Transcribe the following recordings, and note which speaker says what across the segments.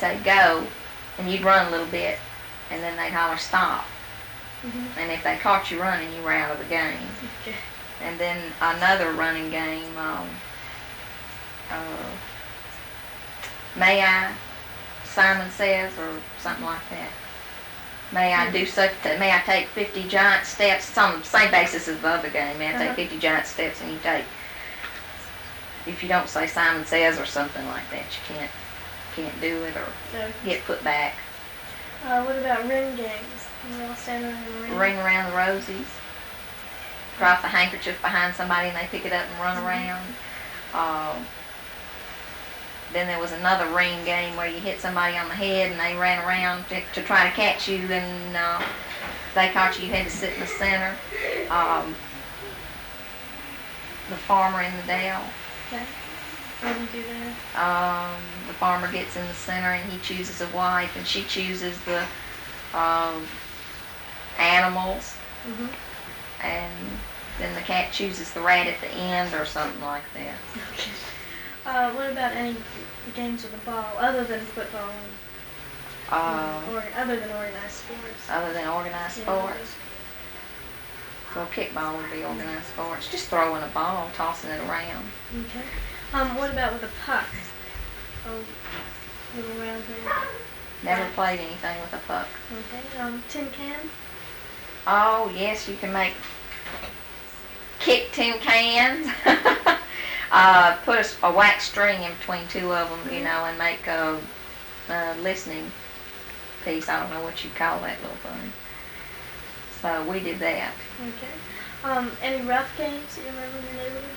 Speaker 1: say go, and you'd run a little bit, and then they'd holler stop.
Speaker 2: Mm-hmm.
Speaker 1: And if they caught you running, you were out of the game.
Speaker 2: Okay.
Speaker 1: And then another running game, may I, Simon Says, or something like that. May I take 50 giant steps? It's on the same basis as the other game. May I take 50 giant steps, and you take, if you don't say Simon Says or something like that, you can't do it or get put back.
Speaker 2: What about ring games? You all stand around the ring?
Speaker 1: Ring around the rosies. Drop the handkerchief behind somebody and they pick it up and run around. Then there was another ring game where you hit somebody on the head and they ran around to try to catch you, and if they caught you, you had to sit in the center. The Farmer in the Dell.
Speaker 2: Okay. What do you do there?
Speaker 1: The farmer gets in the center and he chooses a wife, and she chooses the animals.
Speaker 2: Mm-hmm.
Speaker 1: And then the cat chooses the rat at the end or something like that.
Speaker 2: Okay. What about any games with a ball other than football? Other than organized sports?
Speaker 1: Other than organized sports? Well, kickball would be organized sports. Just throwing a ball, tossing it around.
Speaker 2: Okay. What about with a puck? Little round thing.
Speaker 1: Never played anything with a puck.
Speaker 2: Okay. Tin can?
Speaker 1: Oh, yes, you can kick tin cans. Put a wax string in between two of them, and make a listening piece. I don't know what you call that little thing. So we did that.
Speaker 2: Okay. Any rough games that you remember in your neighborhood?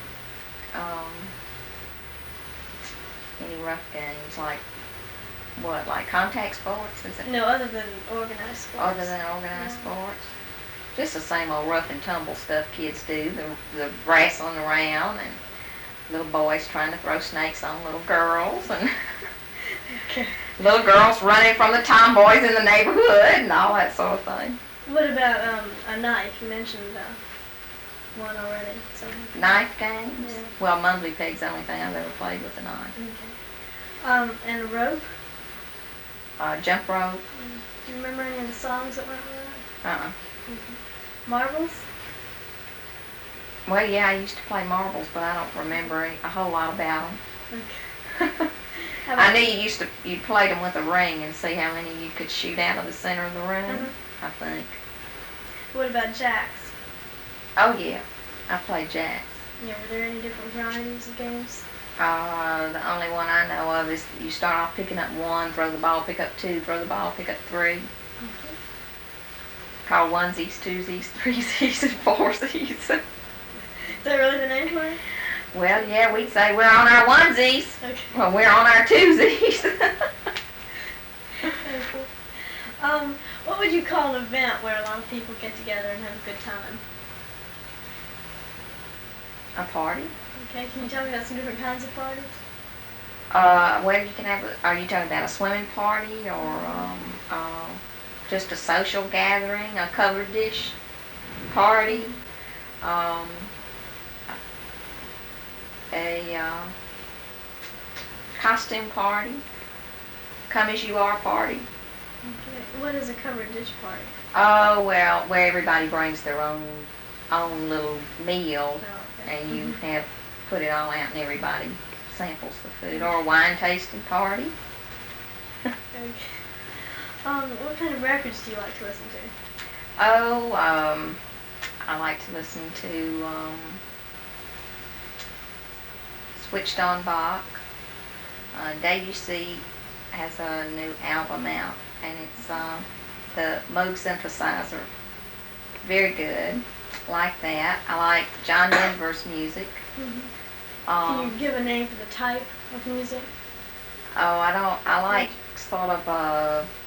Speaker 1: Any rough games, like what, like contact sports? Is it?
Speaker 2: No, other than organized sports.
Speaker 1: Other than organized sports? Just the same old rough and tumble stuff kids do. The wrestling around and little boys trying to throw snakes on little girls, and little girls running from the tomboys in the neighborhood and all that sort of thing.
Speaker 2: What about a knife? You mentioned one already. So.
Speaker 1: Knife games?
Speaker 2: Yeah.
Speaker 1: Well, Mumbly Pig's the only thing I've ever played with a knife.
Speaker 2: Okay. And a rope?
Speaker 1: Jump rope.
Speaker 2: Do you remember any of the songs that went with that?
Speaker 1: Mm-hmm.
Speaker 2: Marbles?
Speaker 1: Well, yeah, I used to play marbles, but I don't remember a whole lot about them.
Speaker 2: Okay.
Speaker 1: I knew you played them with a ring and see how many you could shoot out of the center of the room, I think.
Speaker 2: What about jacks?
Speaker 1: Oh, yeah. I played jacks.
Speaker 2: Yeah, were there any different varieties of games?
Speaker 1: The only one I know of is you start off picking up one, throw the ball, pick up two, throw the ball, pick up three.
Speaker 2: Okay.
Speaker 1: Called onesies, twosies, threesies, and foursies.
Speaker 2: Is that really the name for it?
Speaker 1: Well, yeah, we'd say we're on our onesies.
Speaker 2: Okay.
Speaker 1: Well, we're on our twosies.
Speaker 2: Very cool. What would you call an event where a lot of people get together and have a good time?
Speaker 1: A party?
Speaker 2: Okay, can you tell me about some different kinds of parties?
Speaker 1: Well, you can have. Are you talking about a swimming party or just a social gathering, a covered dish party, a costume party, come as you are party?
Speaker 2: Okay. What is a covered dish party?
Speaker 1: Oh, well, where everybody brings their own little meal, and you have put it all out and everybody samples the food, or a wine tasting party.
Speaker 2: Okay. What kind of records do you like to listen to?
Speaker 1: Oh, I like to listen to Switched on Bach. Debussy has a new album out, and it's the Moog synthesizer. Very good. Like that. I like John Denver's music.
Speaker 2: Can you give a name for the type of music?
Speaker 1: I like sort of